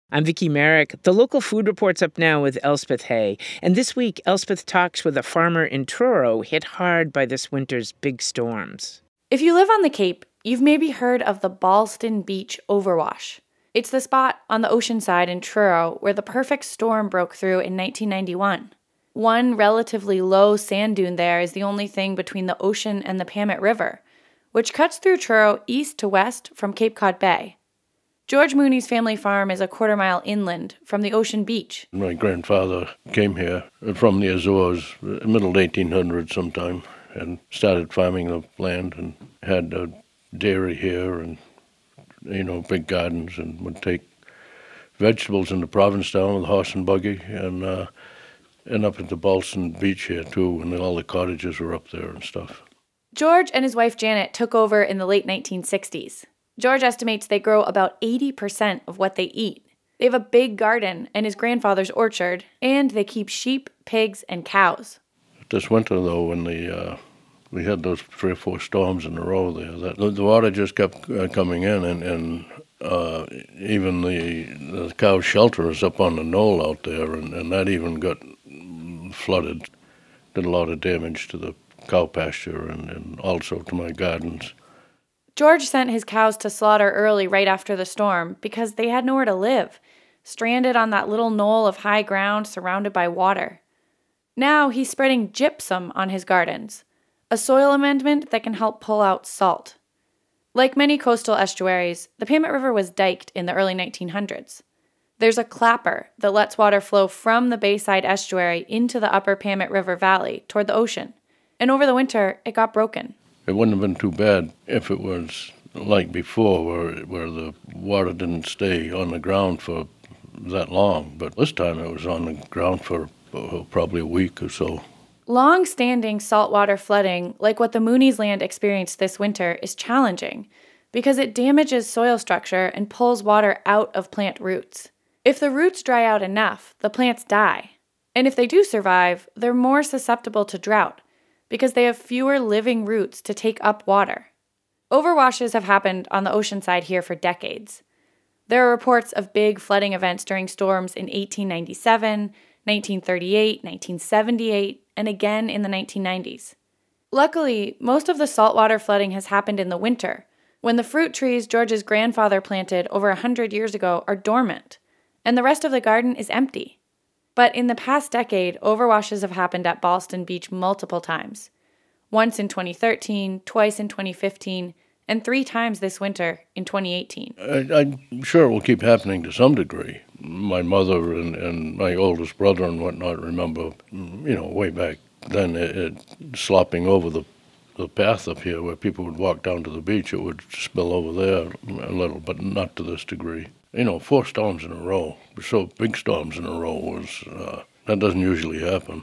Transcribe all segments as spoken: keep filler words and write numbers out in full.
I'm Vicky Merrick. The local food report's up now with Elspeth Hay. And this week, Elspeth talks with a farmer in Truro hit hard by this winter's big storms. If you live on the Cape, you've maybe heard of the Ballston Beach Overwash. It's the spot on the ocean side in Truro where the perfect storm broke through in nineteen ninety-one. One relatively low sand dune there is the only thing between the ocean and the Pamet River, which cuts through Truro east to west from Cape Cod Bay. George Mooney's family farm is a quarter mile inland from the ocean beach. My grandfather came here from the Azores, middle eighteen hundreds sometime, and started farming the land and had a dairy here and, you know, big gardens, and would take vegetables into Provincetown with a horse and buggy and uh, and up at the Ballston Beach here too, and all the cottages were up there and stuff. George and his wife Janet took over in the late nineteen sixties. George estimates they grow about eighty percent of what they eat. They have a big garden and his grandfather's orchard, and they keep sheep, pigs, and cows. This winter, though, when the uh, we had those three or four storms in a row there, that the, the water just kept uh, coming in, and, and uh, even the, the cow shelter is up on the knoll out there, and, and that even got flooded. Did a lot of damage to the cow pasture and, and also to my gardens. George sent his cows to slaughter early right after the storm because they had nowhere to live, stranded on that little knoll of high ground surrounded by water. Now he's spreading gypsum on his gardens, a soil amendment that can help pull out salt. Like many coastal estuaries, the Pamet River was diked in the early nineteen hundreds. There's a clapper that lets water flow from the Bayside estuary into the upper Pamet River Valley toward the ocean, and over the winter it got broken. It wouldn't have been too bad if it was like before, where where the water didn't stay on the ground for that long. But this time it was on the ground for uh, probably a week or so. Long-standing saltwater flooding, like what the Mooney's land experienced this winter, is challenging because it damages soil structure and pulls water out of plant roots. If the roots dry out enough, the plants die. And if they do survive, they're more susceptible to drought, because they have fewer living roots to take up water. Overwashes have happened on the ocean side here for decades. There are reports of big flooding events during storms in eighteen ninety-seven, nineteen thirty-eight, nineteen seventy-eight, and again in the nineteen nineties. Luckily, most of the saltwater flooding has happened in the winter, when the fruit trees George's grandfather planted over a hundred years ago are dormant, and the rest of the garden is empty. But in the past decade, overwashes have happened at Ballston Beach multiple times. Once in twenty thirteen, twice in twenty fifteen, and three times this winter in twenty eighteen. I, I'm sure it will keep happening to some degree. My mother and, and my oldest brother and whatnot remember, you know, way back then, it, it slopping over the, the path up here where people would walk down to the beach. It would spill over there a little, but not to this degree. You know, four storms in a row, so big storms in a row, was uh, that doesn't usually happen.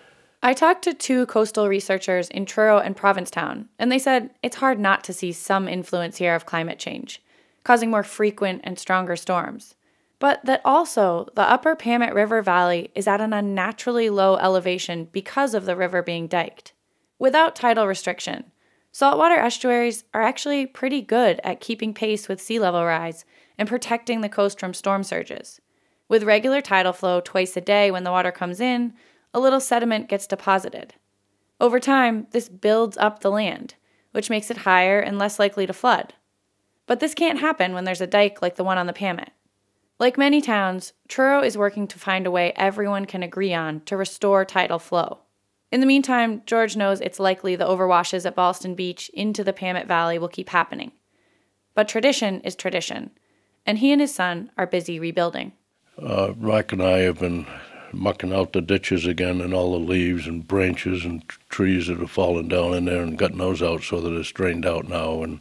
I talked to two coastal researchers in Truro and Provincetown, and they said it's hard not to see some influence here of climate change, causing more frequent and stronger storms. But that also the upper Pamet River Valley is at an unnaturally low elevation because of the river being diked. Without tidal restriction, saltwater estuaries are actually pretty good at keeping pace with sea level rise and protecting the coast from storm surges. With regular tidal flow twice a day when the water comes in, a little sediment gets deposited. Over time, this builds up the land, which makes it higher and less likely to flood. But this can't happen when there's a dike like the one on the Pamet. Like many towns, Truro is working to find a way everyone can agree on to restore tidal flow. In the meantime, George knows it's likely the overwashes at Ballston Beach into the Pamet Valley will keep happening. But tradition is tradition, and he and his son are busy rebuilding. Uh, Rock and I have been mucking out the ditches again and all the leaves and branches and t- trees that have fallen down in there and gotten those out so that it's drained out now. And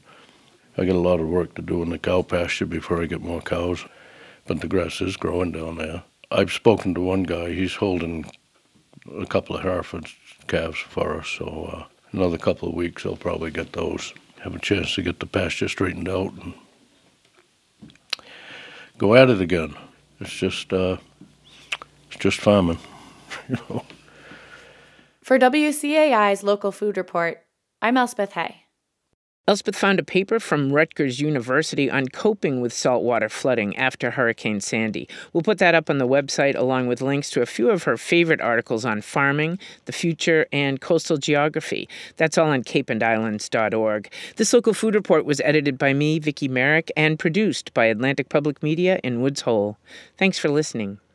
I got a lot of work to do in the cow pasture before I get more cows, but the grass is growing down there. I've spoken to one guy. He's holding a couple of Hereford calves for us, so uh, another couple of weeks I'll probably get those. Have a chance to get the pasture straightened out and go at it again. It's just, uh, it's just farming, you know. For W C A I's Local Food Report, I'm Elspeth Hay. Elspeth found a paper from Rutgers University on coping with saltwater flooding after Hurricane Sandy. We'll put that up on the website along with links to a few of her favorite articles on farming, the future, and coastal geography. That's all on cape and islands dot org. This local food report was edited by me, Vicki Merrick, and produced by Atlantic Public Media in Woods Hole. Thanks for listening.